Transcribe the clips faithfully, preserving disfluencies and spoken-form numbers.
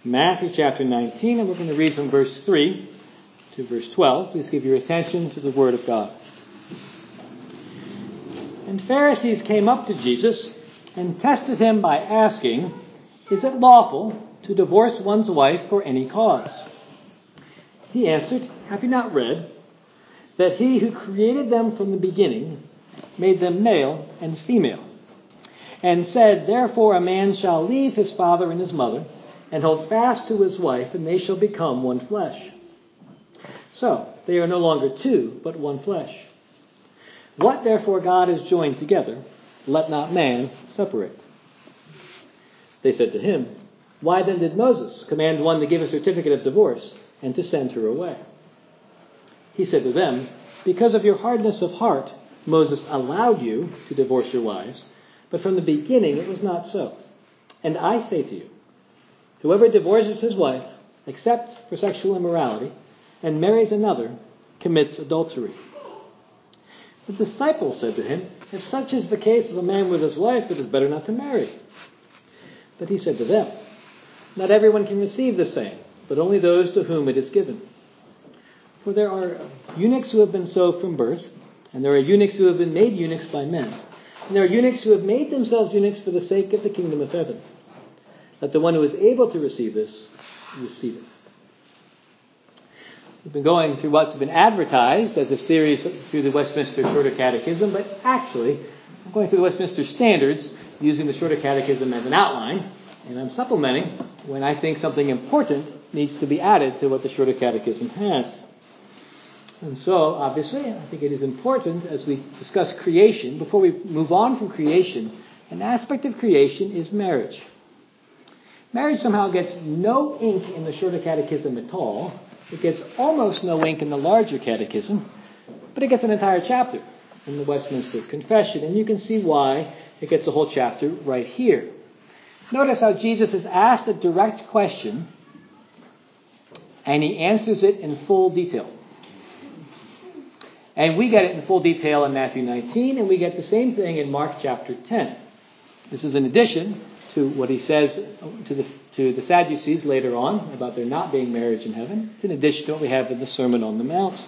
Matthew chapter nineteen, and we're going to read from verse three to verse twelve. Please give your attention to the Word of God. And Pharisees came up to Jesus and tested him by asking, "Is it lawful to divorce one's wife for any cause?" He answered, "Have you not read that he who created them from the beginning made them male and female, and said, therefore a man shall leave his father and his mother, and hold fast to his wife, and they shall become one flesh. So they are no longer two, but one flesh. What therefore God has joined together, let not man separate." They said to him, "Why then did Moses command one to give a certificate of divorce and to send her away?" He said to them, "Because of your hardness of heart, Moses allowed you to divorce your wives, but from the beginning it was not so. And I say to you, whoever divorces his wife, except for sexual immorality, and marries another, commits adultery." The disciples said to him, "If such is the case of a man with his wife, it is better not to marry." But he said to them, "Not everyone can receive the same, but only those to whom it is given. For there are eunuchs who have been so from birth, and there are eunuchs who have been made eunuchs by men, and there are eunuchs who have made themselves eunuchs for the sake of the kingdom of heaven. Let the one who is able to receive this, receive it." We've been going through what's been advertised as a series through the Westminster Shorter Catechism, but actually I'm going through the Westminster Standards using the Shorter Catechism as an outline, and I'm supplementing when I think something important needs to be added to what the Shorter Catechism has. And so, obviously, I think it is important as we discuss creation, before we move on from creation, an aspect of creation is marriage. Marriage somehow gets no ink in the Shorter Catechism at all. It gets almost no ink in the larger catechism, but it gets an entire chapter in the Westminster Confession, and you can see why it gets a whole chapter right here. Notice how Jesus is asked a direct question, and he answers it in full detail. And we get it in full detail in Matthew nineteen, and we get the same thing in Mark chapter ten. This is in addition to what he says to the to the Sadducees later on about there not being marriage in heaven. It's in addition to what we have in the Sermon on the Mount.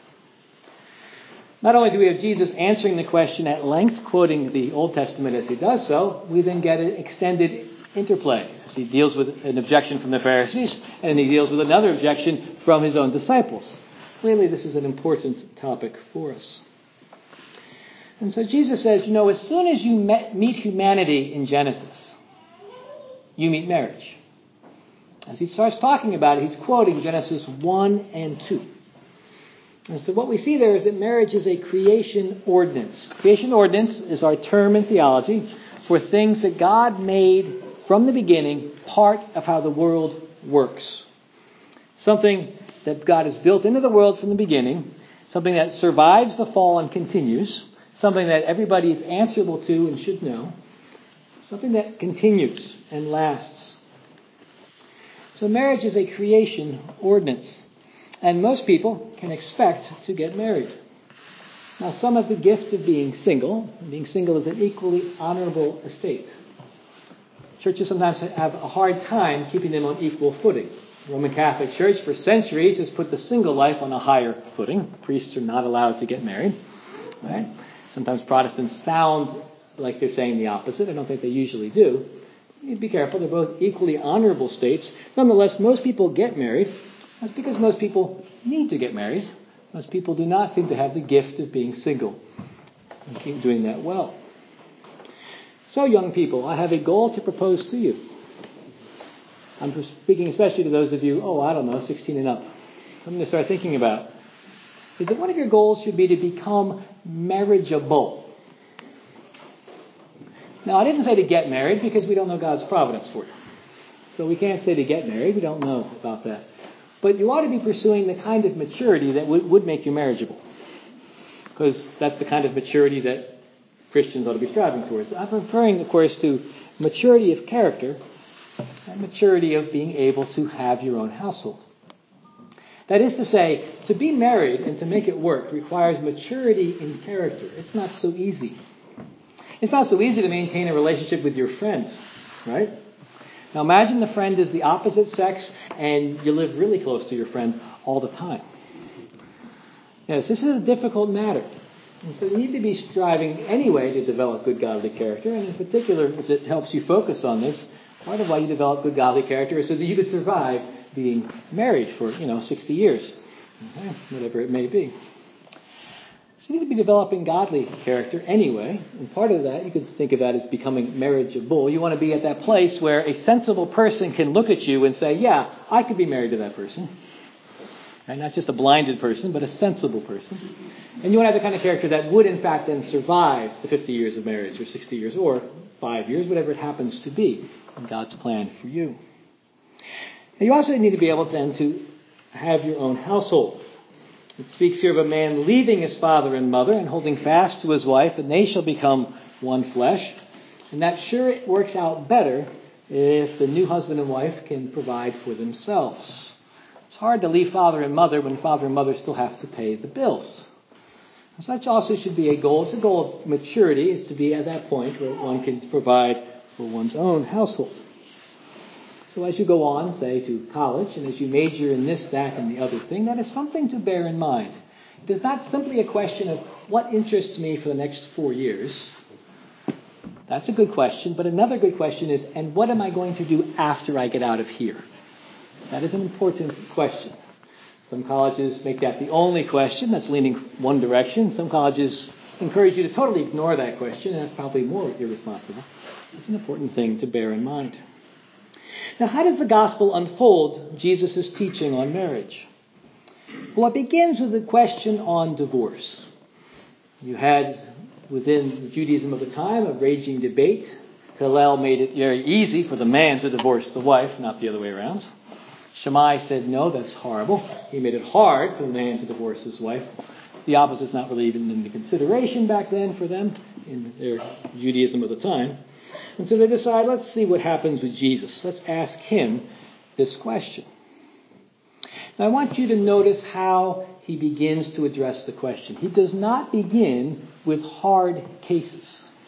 Not only do we have Jesus answering the question at length, quoting the Old Testament as he does so, we then get an extended interplay as he deals with an objection from the Pharisees, and he deals with another objection from his own disciples. Clearly, this is an important topic for us. And so Jesus says, you know, as soon as you met, meet humanity in Genesis, you meet marriage. As he starts talking about it, he's quoting Genesis one and two. And so what we see there is that marriage is a creation ordinance. Creation ordinance is our term in theology for things that God made from the beginning, part of how the world works. Something that God has built into the world from the beginning, something that survives the fall and continues, something that everybody is answerable to and should know, something that continues and lasts. So marriage is a creation ordinance, and most people can expect to get married. Now, some have the gift of being single. Being single is an equally honorable estate. Churches sometimes have a hard time keeping them on equal footing. The Roman Catholic Church for centuries has put the single life on a higher footing. Priests are not allowed to get married. Right? Sometimes Protestants sound like they're saying the opposite. I don't think they usually do. You need to be careful. They're both equally honorable states. Nonetheless, most people get married. That's because most people need to get married. Most people do not seem to have the gift of being single and keep doing that well. So, young people, I have a goal to propose to you. I'm speaking especially to those of you, oh, I don't know, sixteen and up. Something to start thinking about. Is that one of your goals should be to become marriageable. Now, I didn't say to get married because we don't know God's providence for you. So we can't say to get married. We don't know about that. But you ought to be pursuing the kind of maturity that would, would make you marriageable. Because that's the kind of maturity that Christians ought to be striving towards. I'm referring, of course, to maturity of character and maturity of being able to have your own household. That is to say, to be married and to make it work requires maturity in character. It's not so easy. It's not so easy to maintain a relationship with your friend, right? Now imagine the friend is the opposite sex and you live really close to your friend all the time. Yes, this is a difficult matter. And so you need to be striving anyway to develop good godly character. And in particular, if it helps you focus on this, part of why you develop good godly character is so that you could survive being married for, you know, sixty years. Okay, whatever it may be. So you need to be developing godly character anyway. And part of that, you could think of that as becoming marriageable. You want to be at that place where a sensible person can look at you and say, yeah, I could be married to that person. Right? Not just a blinded person, but a sensible person. And you want to have the kind of character that would, in fact, then survive the fifty years of marriage or sixty years or five years, whatever it happens to be in God's plan for you. And you also need to be able then to have your own household. It speaks here of a man leaving his father and mother and holding fast to his wife, and they shall become one flesh. And that sure it works out better if the new husband and wife can provide for themselves. It's hard to leave father and mother when father and mother still have to pay the bills. Such also should be a goal. It's a goal of maturity, is to be at that point where one can provide for one's own household. So as you go on, say, to college, and as you major in this, that, and the other thing, that is something to bear in mind. It is not simply a question of what interests me for the next four years. That's a good question, but another good question is, and what am I going to do after I get out of here? That is an important question. Some colleges make that the only question. That's leaning one direction. Some colleges encourage you to totally ignore that question, and that's probably more irresponsible. It's an important thing to bear in mind. Now, how does the gospel unfold Jesus' teaching on marriage? Well, it begins with a question on divorce. You had, within Judaism of the time, a raging debate. Hillel made it very easy for the man to divorce the wife, not the other way around. Shammai said, no, that's horrible. He made it hard for the man to divorce his wife. The opposite's not really even into consideration back then for them in their Judaism of the time. And so they decide, let's see what happens with Jesus. Let's ask him this question. Now, I want you to notice how he begins to address the question. He does not begin with hard cases.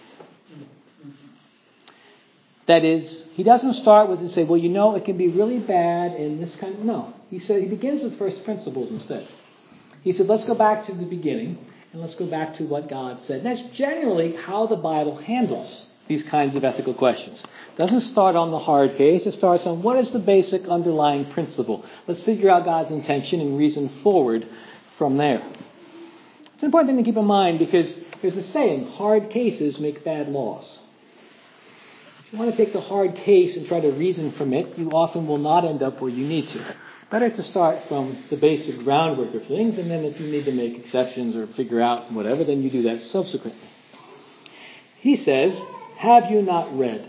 That is, he doesn't start with and say, well, you know, it can be really bad in this kind of... No. He said he begins with first principles instead. He said, let's go back to the beginning and let's go back to what God said. And that's generally how the Bible handles these kinds of ethical questions. It doesn't start on the hard case. It starts on what is the basic underlying principle. Let's figure out God's intention and reason forward from there. It's an important thing to keep in mind because there's a saying, hard cases make bad laws. If you want to take the hard case and try to reason from it, you often will not end up where you need to. Better to start from the basic groundwork of things, and then if you need to make exceptions or figure out whatever, then you do that subsequently. He says, have you not read?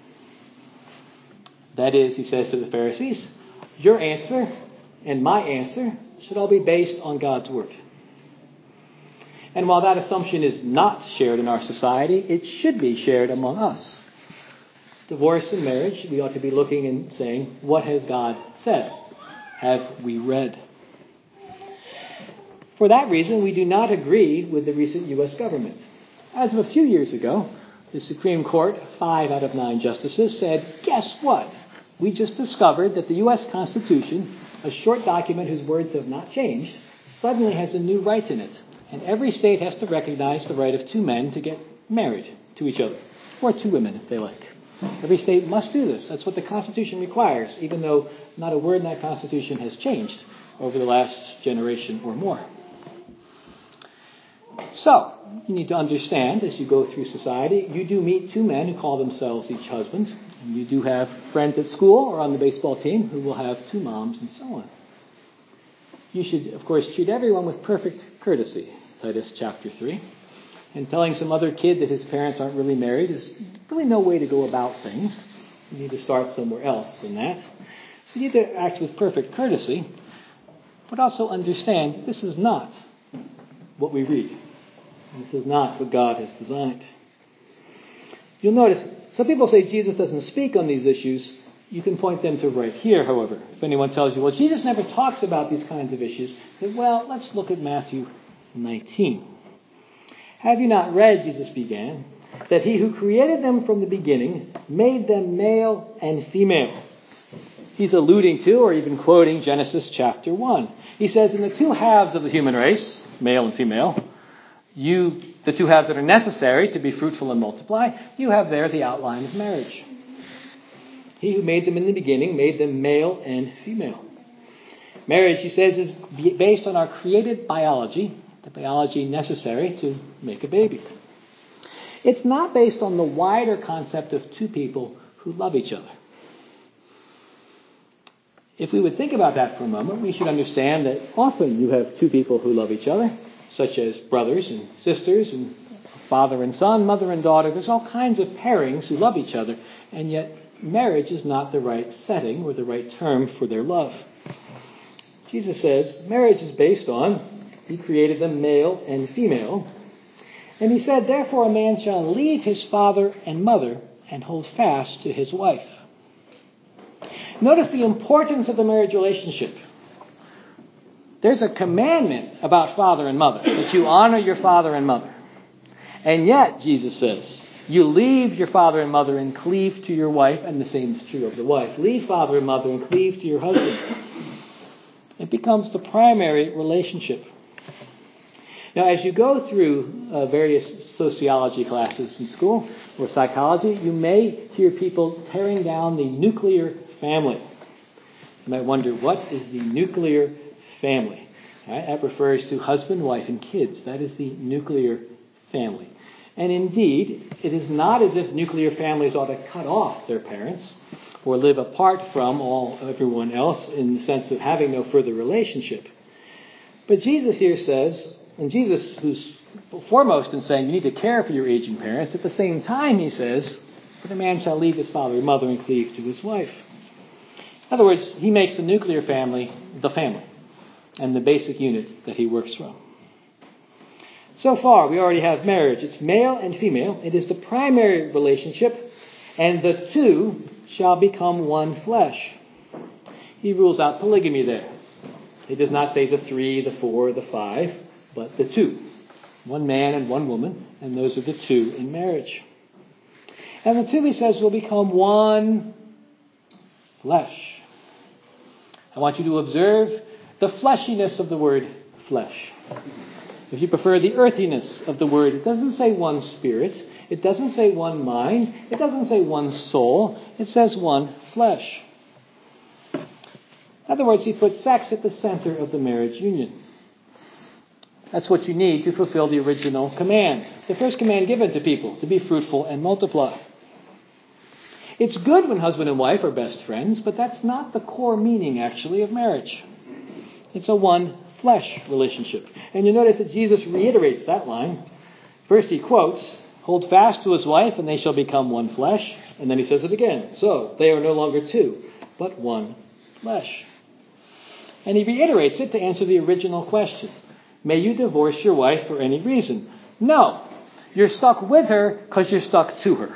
That is, he says to the Pharisees, your answer and my answer should all be based on God's word. And while that assumption is not shared in our society, it should be shared among us. Divorce and marriage, we ought to be looking and saying, what has God said? Have we read? For that reason, we do not agree with the recent U S government. As of a few years ago, the Supreme Court, five out of nine justices, said, guess what? We just discovered that the U S Constitution, a short document whose words have not changed, suddenly has a new right in it. And every state has to recognize the right of two men to get married to each other, or two women if they like. Every state must do this. That's what the Constitution requires, even though not a word in that Constitution has changed over the last generation or more. So, you need to understand, as you go through society, you do meet two men who call themselves each husband. And you do have friends at school or on the baseball team who will have two moms and so on. You should, of course, treat everyone with perfect courtesy, Titus chapter three. And telling some other kid that his parents aren't really married is really no way to go about things. You need to start somewhere else than that. So you need to act with perfect courtesy, but also understand this is not what we read. This is not what God has designed. You'll notice, some people say Jesus doesn't speak on these issues. You can point them to right here, however. If anyone tells you, well, Jesus never talks about these kinds of issues, then, well, let's look at Matthew nineteen. Have you not read, Jesus began, that he who created them from the beginning made them male and female. He's alluding to, or even quoting, Genesis chapter one. He says, in the two halves of the human race, male and female, you, the two halves that are necessary to be fruitful and multiply, you have there the outline of marriage. He who made them in the beginning made them male and female. Marriage, he says, is based on our created biology, the biology necessary to make a baby. It's not based on the wider concept of two people who love each other. If we would think about that for a moment, we should understand that often you have two people who love each other, such as brothers and sisters and father and son, mother and daughter. There's all kinds of pairings who love each other, and yet marriage is not the right setting or the right term for their love. Jesus says marriage is based on, he created them male and female. And he said, therefore a man shall leave his father and mother and hold fast to his wife. Notice the importance of the marriage relationship. There's a commandment about father and mother, that you honor your father and mother. And yet, Jesus says, you leave your father and mother and cleave to your wife, and the same is true of the wife. Leave father and mother and cleave to your husband. It becomes the primary relationship. Now, as you go through uh, various sociology classes in school or psychology, you may hear people tearing down the nuclear family. You might wonder, what is the nuclear family? Right? That refers to husband, wife, and kids. That is the nuclear family. And indeed, it is not as if nuclear families ought to cut off their parents or live apart from all everyone else in the sense of having no further relationship. But Jesus here says, and Jesus, who's foremost in saying you need to care for your aging parents, at the same time he says, but a man shall leave his father and mother and cleave to his wife. In other words, he makes the nuclear family the family and the basic unit that he works from. So far, we already have marriage. It's male and female. It is the primary relationship, and the two shall become one flesh. He rules out polygamy there. He does not say the three, the four, the five, but the two. One man and one woman, and those are the two in marriage. And the two, he says, will become one flesh. I want you to observe the fleshiness of the word flesh. If you prefer the earthiness of the word, it doesn't say one spirit. It doesn't say one mind. It doesn't say one soul. It says one flesh. In other words, he puts sex at the center of the marriage union. That's what you need to fulfill the original command. The first command given to people, to be fruitful and multiply. It's good when husband and wife are best friends, but that's not the core meaning, actually, of marriage. It's a one flesh relationship. And you notice that Jesus reiterates that line. First he quotes, hold fast to his wife and they shall become one flesh. And then he says it again. So they are no longer two, but one flesh. And he reiterates it to answer the original question. May you divorce your wife for any reason? No. You're stuck with her because you're stuck to her.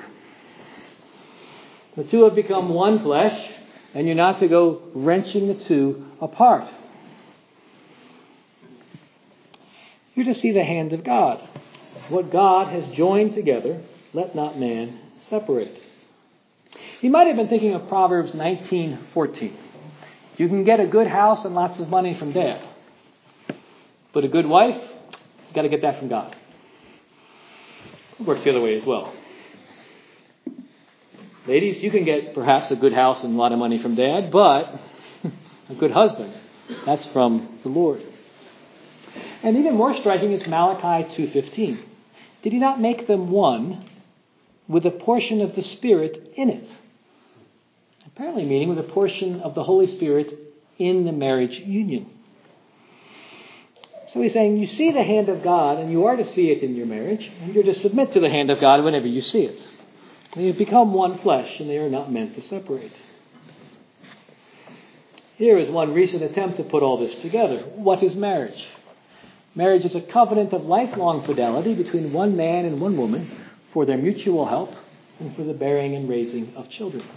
The two have become one flesh, and you're not to go wrenching the two apart. You're to see the hand of God. What God has joined together, let not man separate. He might have been thinking of Proverbs nineteen fourteen. You can get a good house and lots of money from Dad. But a good wife, you've got to get that from God. It works the other way as well. Ladies, you can get perhaps a good house and a lot of money from Dad, but a good husband, that's from the Lord. And even more striking is Malachi two fifteen. Did he not make them one with a portion of the Spirit in it? Apparently meaning with a portion of the Holy Spirit in the marriage union. So he's saying you see the hand of God, and you are to see it in your marriage, and you're to submit to the hand of God whenever you see it. They have become one flesh, and they are not meant to separate. Here is one recent attempt to put all this together. What is marriage? Marriage is a covenant of lifelong fidelity between one man and one woman for their mutual help and for the bearing and raising of children.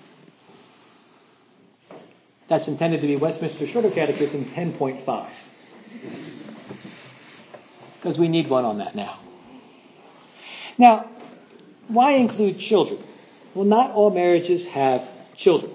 That's intended to be Westminster Shorter Catechism ten point five. Because we need one on that now. Now, Why include children? Well, not all marriages have children.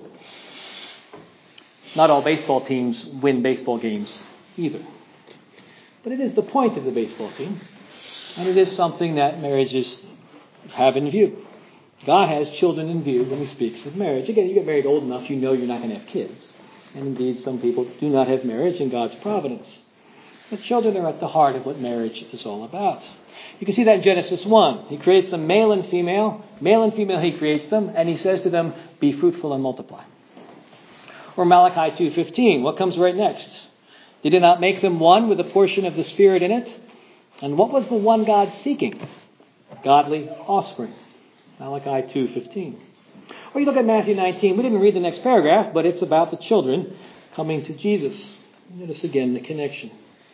Not all baseball teams win baseball games either. But it is the point of the baseball team, and it is something that marriages have in view. God has children in view when he speaks of marriage. Again, you get married old enough, you know you're not going to have kids. And indeed, some people do not have marriage in God's providence. But children are at the heart of what marriage is all about. You can see that in Genesis one. He creates them male and female. Male and female he creates them, and he says to them, be fruitful and multiply. Or Malachi two fifteen. What comes right next? Did he not make them one with a portion of the Spirit in it? And what was the one God seeking? Godly offspring. Malachi two fifteen. Or you look at Matthew nineteen. We didn't read the next paragraph, but it's about the children coming to Jesus. Notice again the connection.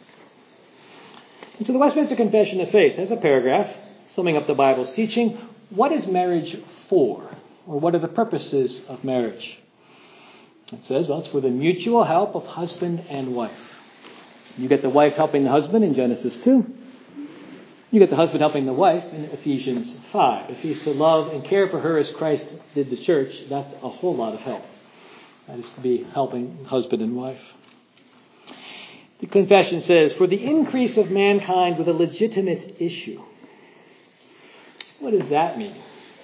And so the Westminster Confession of Faith has a paragraph summing up the Bible's teaching. What is marriage for? Or what are the purposes of marriage? It says, well, it's for the mutual help of husband and wife. You get the wife helping the husband in Genesis two. You get the husband helping the wife in Ephesians five. If he's to love and care for her as Christ did the church, that's a whole lot of help. That is to be helping husband and wife. The confession says, for the increase of mankind with a legitimate issue. What does that mean?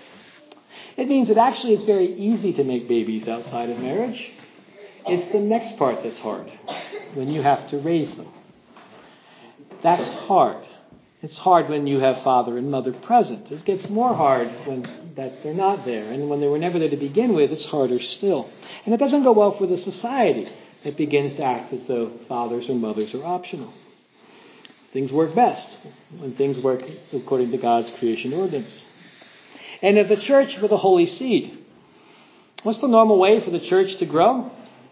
It means that actually it's very easy to make babies outside of marriage. It's the next part that's hard, when you have to raise them. That's hard. It's hard when you have father and mother present. It gets more hard when that they're not there. And when they were never there to begin with, it's harder still. And it doesn't go well for the society. It begins to act as though fathers or mothers are optional. Things work best when things work according to God's creation ordinance. And of the church with a holy seed. What's the normal way for the church to grow?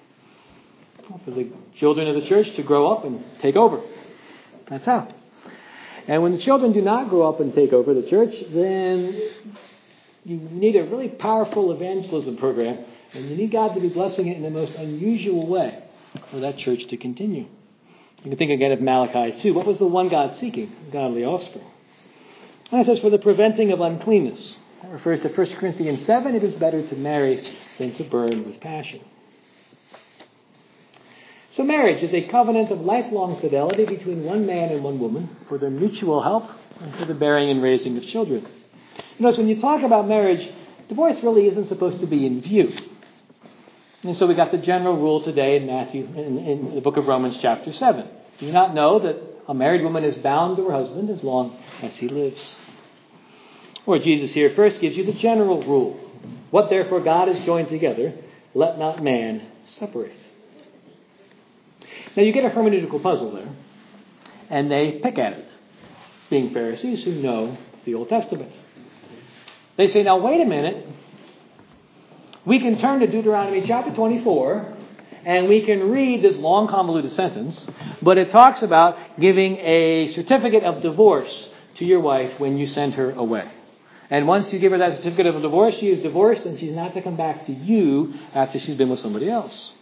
For the children of the church to grow up and take over. That's how. And when the children do not grow up and take over the church, then you need a really powerful evangelism program. And you need God to be blessing it in the most unusual way for that church to continue. You can think again of Malachi two. What was the one God seeking? Godly offspring. And it says, for the preventing of uncleanness. That refers to First Corinthians seven. It is better to marry than to burn with passion. So marriage is a covenant of lifelong fidelity between one man and one woman for their mutual help and for the bearing and raising of children. You notice when you talk about marriage, divorce really isn't supposed to be in view. And so we got the general rule today in Matthew, in, in the book of Romans chapter seven. Do you not know that a married woman is bound to her husband as long as he lives? Or Jesus here first gives you the general rule. What therefore God has joined together, let not man separate. Now you get a hermeneutical puzzle there, and they pick at it, being Pharisees who know the Old Testament. They say, now wait a minute. We can turn to Deuteronomy chapter twenty-four, and we can read this long convoluted sentence, but it talks about giving a certificate of divorce to your wife when you send her away. And once you give her that certificate of divorce, she is divorced and she's not to come back to you after she's been with somebody else.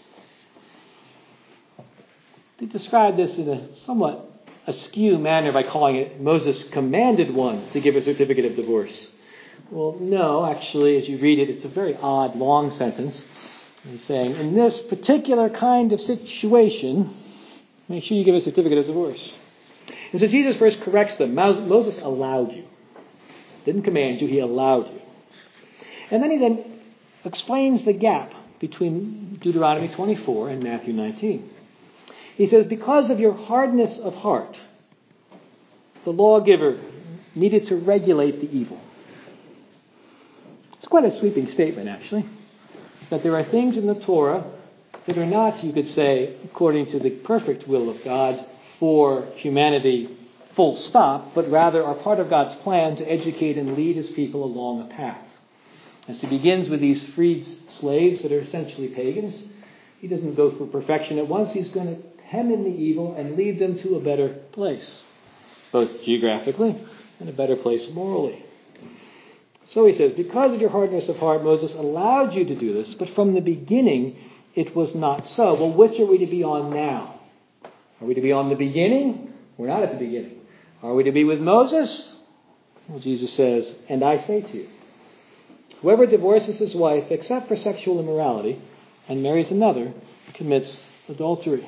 They describe this in a somewhat askew manner by calling it Moses commanded one to give a certificate of divorce. Well, no, actually, as you read it, it's a very odd, long sentence. He's saying, in this particular kind of situation, make sure you give a certificate of divorce. And so Jesus first corrects them. Moses allowed you. Didn't command you, he allowed you. And then he then explains the gap between Deuteronomy twenty-four and Matthew nineteen. He says, because of your hardness of heart, the lawgiver needed to regulate the evil. It's quite a sweeping statement, actually. That there are things in the Torah that are not, you could say, according to the perfect will of God for humanity, full stop, but rather are part of God's plan to educate and lead his people along a path. As he begins with these freed slaves that are essentially pagans, he doesn't go for perfection at once. He's going to hem in the evil and lead them to a better place, both geographically and a better place morally. So he says, because of your hardness of heart, Moses allowed you to do this, but from the beginning it was not so. Well, which are we to be on now? Are we to be on the beginning? We're not at the beginning. Are we to be with Moses? Well, Jesus says, and I say to you, whoever divorces his wife except for sexual immorality and marries another commits adultery.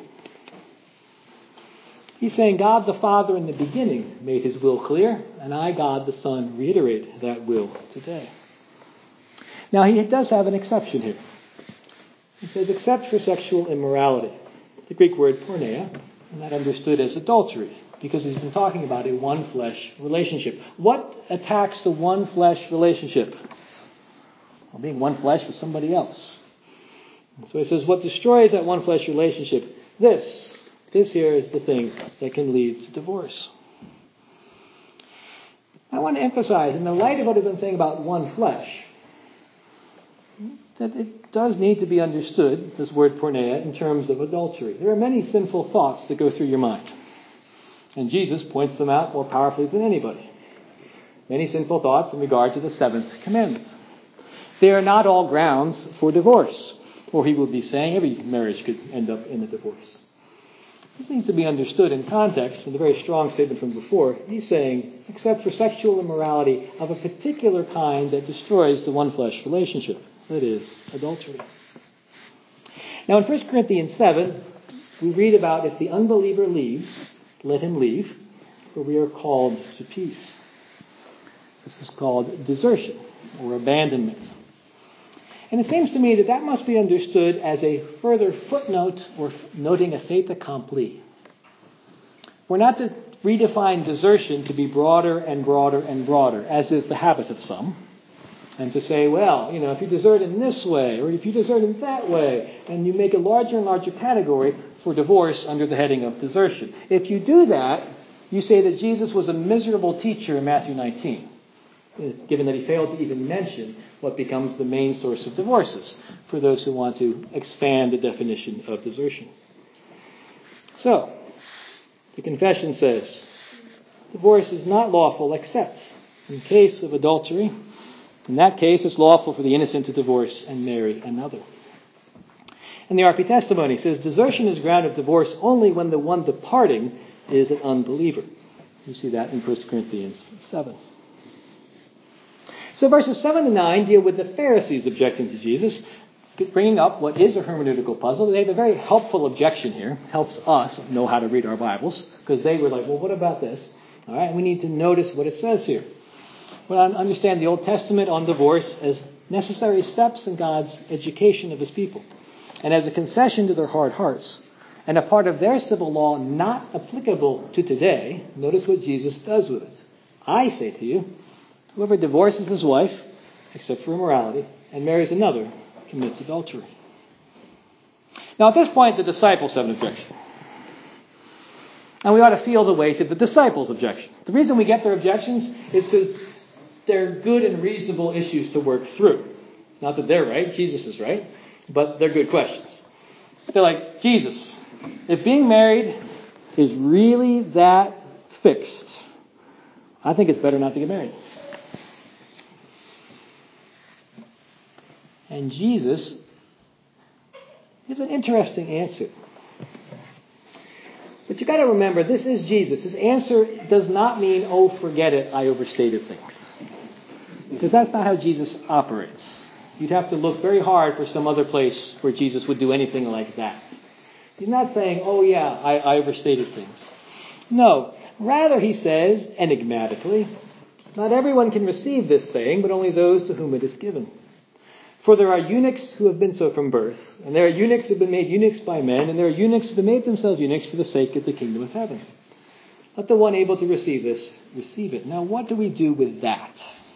He's saying God the Father in the beginning made his will clear, and I, God the Son, reiterate that will today. Now, he does have an exception here. He says, except for sexual immorality. The Greek word porneia, and that understood as adultery, because he's been talking about a one-flesh relationship. What attacks the one-flesh relationship? Well, being one flesh with somebody else. And so he says, what destroys that one-flesh relationship? This. This here is the thing that can lead to divorce. I want to emphasize, in the light of what I've been saying about one flesh, that it does need to be understood, this word porneia, in terms of adultery. There are many sinful thoughts that go through your mind. And Jesus points them out more powerfully than anybody. Many sinful thoughts in regard to the seventh commandment. They are not all grounds for divorce, or he would be saying every marriage could end up in a divorce. This needs to be understood in context from the very strong statement from before. He's saying, except for sexual immorality of a particular kind that destroys the one-flesh relationship, that is, adultery. Now in First Corinthians seven, we read about if the unbeliever leaves, let him leave, for we are called to peace. This is called desertion or abandonment. And it seems to me that that must be understood as a further footnote or noting a fait accompli. We're not to redefine desertion to be broader and broader and broader, as is the habit of some, and to say, well, you know, if you desert in this way, or if you desert in that way, and you make a larger and larger category for divorce under the heading of desertion. If you do that, you say that Jesus was a miserable teacher in Matthew nineteen. Given that he failed to even mention what becomes the main source of divorces for those who want to expand the definition of desertion. So, the confession says, divorce is not lawful except in case of adultery. In that case, it's lawful for the innocent to divorce and marry another. And the R P testimony says, desertion is ground of divorce only when the one departing is an unbeliever. You see that in First Corinthians seven. So verses seven to nine deal with the Pharisees objecting to Jesus, bringing up what is a hermeneutical puzzle. They have a very helpful objection here. Helps us know how to read our Bibles, because they were like, well, what about this? All right, we need to notice what it says here. Well, I understand the Old Testament on divorce as necessary steps in God's education of his people, and as a concession to their hard hearts, and a part of their civil law not applicable to today. Notice what Jesus does with it. I say to you, whoever divorces his wife, except for immorality, and marries another, commits adultery. Now, at this point, the disciples have an objection. And we ought to feel the weight of the disciples' objection. The reason we get their objections is because they're good and reasonable issues to work through. Not that they're right, Jesus is right, but they're good questions. They're like, Jesus, if being married is really that fixed, I think it's better not to get married. And Jesus gives an interesting answer. But you've got to remember, this is Jesus. His answer does not mean, oh, forget it, I overstated things. Because that's not how Jesus operates. You'd have to look very hard for some other place where Jesus would do anything like that. He's not saying, oh, yeah, I, I overstated things. No. Rather, he says, enigmatically, not everyone can receive this saying, but only those to whom it is given. For there are eunuchs who have been so from birth, and there are eunuchs who have been made eunuchs by men, and there are eunuchs who have made themselves eunuchs for the sake of the kingdom of heaven. Let the one able to receive this, receive it. Now, what do we do with that?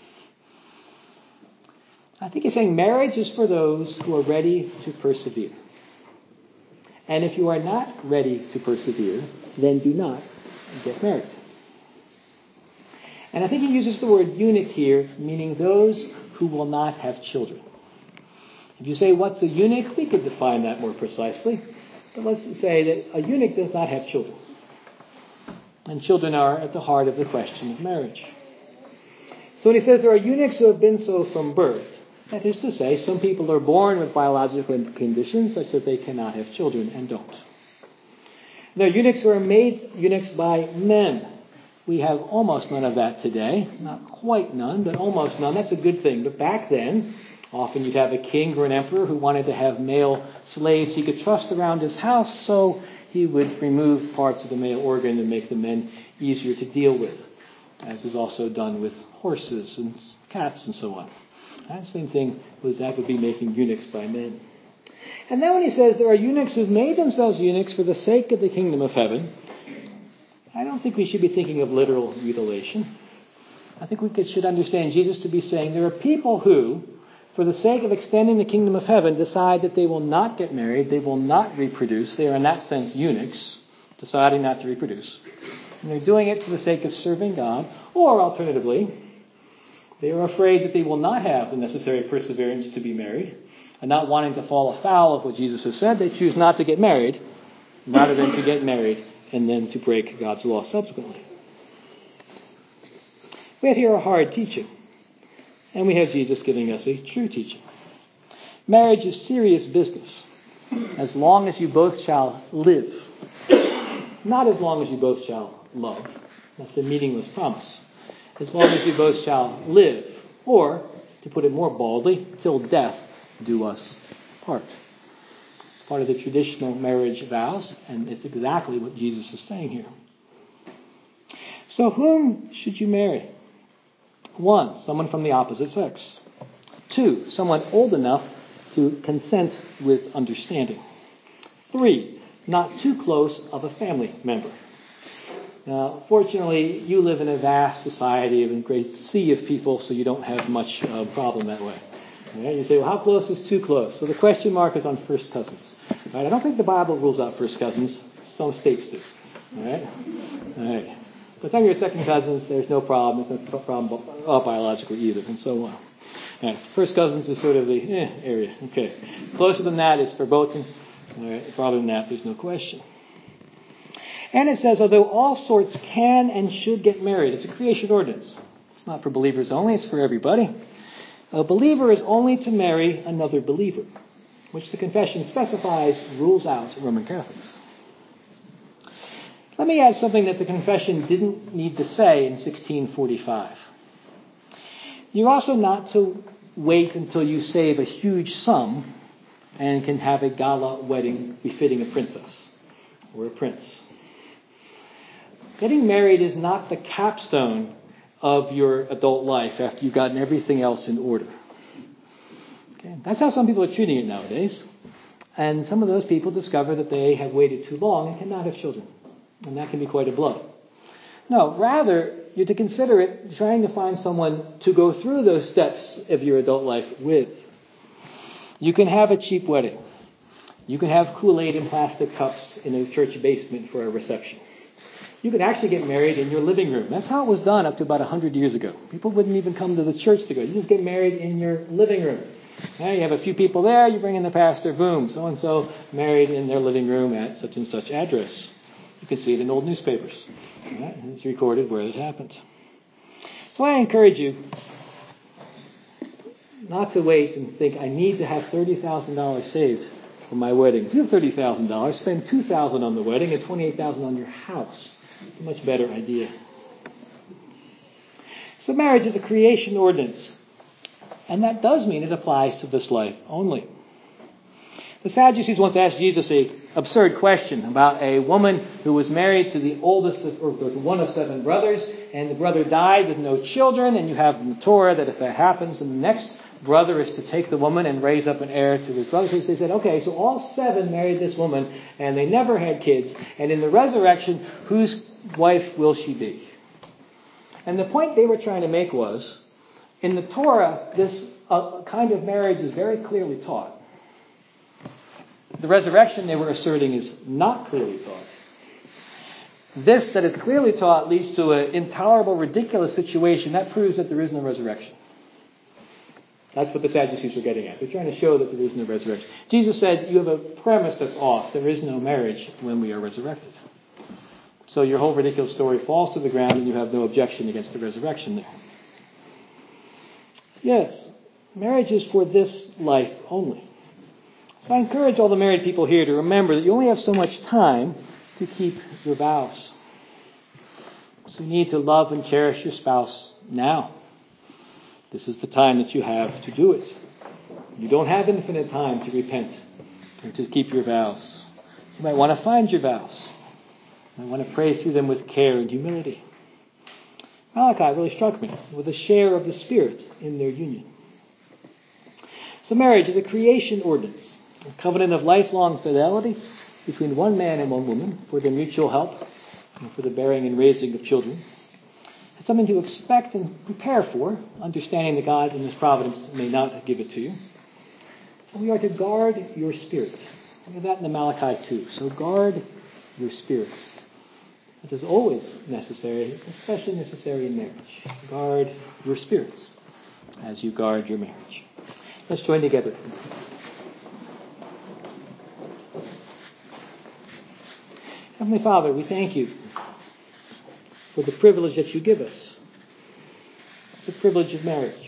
I think he's saying marriage is for those who are ready to persevere. And if you are not ready to persevere, then do not get married. And I think he uses the word eunuch here, meaning those who will not have children. If you say, what's a eunuch? We could define that more precisely. But let's say that a eunuch does not have children. And children are at the heart of the question of marriage. So when he says there are eunuchs who have been so from birth, that is to say, some people are born with biological conditions such that they cannot have children and don't. There are eunuchs who are made eunuchs by men. We have almost none of that today. Not quite none, but almost none. That's a good thing. But back then, often you'd have a king or an emperor who wanted to have male slaves he could trust around his house, so he would remove parts of the male organ and make the men easier to deal with, as is also done with horses and cats and so on. That same thing was that would be making eunuchs by men. And then when he says there are eunuchs who've made themselves eunuchs for the sake of the kingdom of heaven, I don't think we should be thinking of literal mutilation. I think we should understand Jesus to be saying there are people who, for the sake of extending the kingdom of heaven, decide that they will not get married, they will not reproduce. They are in that sense eunuchs, deciding not to reproduce. And they're doing it for the sake of serving God, or alternatively, they are afraid that they will not have the necessary perseverance to be married, and not wanting to fall afoul of what Jesus has said, they choose not to get married, rather than to get married and then to break God's law subsequently. We have here a hard teaching, and we have Jesus giving us a true teaching. Marriage is serious business, as long as you both shall live. Not as long as you both shall love. That's a meaningless promise. As long as you both shall live, or, to put it more baldly, till death do us part. It's part of the traditional marriage vows, and it's exactly what Jesus is saying here. So whom should you marry? One, someone from the opposite sex. Two, someone old enough to consent with understanding. Three, not too close of a family member. Now, fortunately, you live in a vast society of a great sea of people, so you don't have much uh, problem that way. Right? You say, well, how close is too close? So the question mark is on first cousins. Right? I don't think the Bible rules out first cousins. Some states do. All right? All right. By the time you're second cousins, there's no problem. There's no problem uh, biologically either, and so on. All right. First cousins is sort of the eh, area. Okay. Closer than that, it's verboten. All right. Farther than that, there's no question. And it says, although all sorts can and should get married, it's a creation ordinance. It's not for believers only, it's for everybody. A believer is only to marry another believer, which the confession specifies rules out Roman Catholics. Let me add something that the confession didn't need to say in sixteen forty-five. You're also not to wait until you save a huge sum and can have a gala wedding befitting a princess or a prince. Getting married is not the capstone of your adult life after you've gotten everything else in order. Okay? That's how some people are treating it nowadays. And some of those people discover that they have waited too long and cannot have children. And that can be quite a blow. No, rather, you're to consider it trying to find someone to go through those steps of your adult life with. You can have a cheap wedding. You can have Kool-Aid in plastic cups in a church basement for a reception. You could actually get married in your living room. That's how it was done up to about one hundred years ago. People wouldn't even come to the church to go. You just get married in your living room. Now you have a few people there, you bring in the pastor, boom, so-and-so married in their living room at such and such address. You can see it in old newspapers. Right? It's recorded where it happened. So I encourage you not to wait and think, I need to have thirty thousand dollars saved for my wedding. If you have thirty thousand dollars, spend two thousand dollars on the wedding and twenty-eight thousand dollars on your house. It's a much better idea. So marriage is a creation ordinance. And that does mean it applies to this life only. The Sadducees once asked Jesus an absurd question about a woman who was married to the oldest of, or to one of seven brothers, and the brother died with no children, and you have in the Torah that if that happens, then the next brother is to take the woman and raise up an heir to his brother. So they said, okay, so all seven married this woman, and they never had kids, and in the resurrection, whose wife will she be? And the point they were trying to make was, in the Torah, this uh, kind of marriage is very clearly taught. The resurrection, they were asserting, is not clearly taught. This that is clearly taught leads to an intolerable, ridiculous situation. That proves that there is no resurrection. That's what the Sadducees were getting at. They're trying to show that there is no resurrection. Jesus said, you have a premise that's off. There is no marriage when we are resurrected. So your whole ridiculous story falls to the ground and you have no objection against the resurrection there. Yes, marriage is for this life only. So I encourage all the married people here to remember that you only have so much time to keep your vows. So you need to love and cherish your spouse now. This is the time that you have to do it. You don't have infinite time to repent or to keep your vows. You might want to find your vows. You might want to pray through them with care and humility. Malachi really struck me with a share of the Spirit in their union. So marriage is a creation ordinance, a covenant of lifelong fidelity between one man and one woman for their mutual help and for the bearing and raising of children. It's something to expect and prepare for, understanding that God in His providence may not give it to you. And we are to guard your spirit. We have that in the Malachi too. So guard your spirits. It is always necessary, it's especially necessary in marriage. Guard your spirits as you guard your marriage. Let's join together. Heavenly Father, we thank you for the privilege that you give us, the privilege of marriage.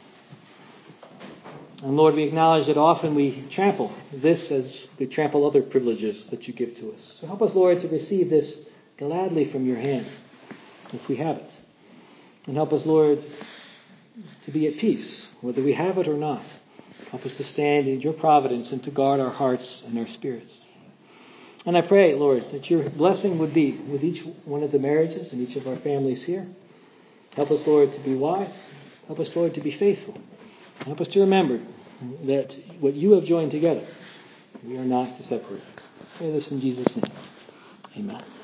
And Lord, we acknowledge that often we trample this as we trample other privileges that you give to us. So help us, Lord, to receive this gladly from your hand, if we have it. And help us, Lord, to be at peace, whether we have it or not. Help us to stand in your providence and to guard our hearts and our spirits. And I pray, Lord, that your blessing would be with each one of the marriages and each of our families here. Help us, Lord, to be wise. Help us, Lord, to be faithful. Help us to remember that what you have joined together, we are not to separate. I pray this in Jesus' name. Amen.